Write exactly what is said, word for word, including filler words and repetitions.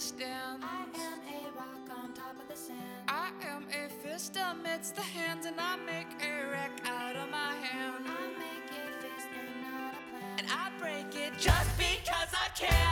stand. I am a rock on top of the sand. I am a fist amidst the hands, and I make a wreck out of my hand. I make a fist and not a plan. And I break it just because I can.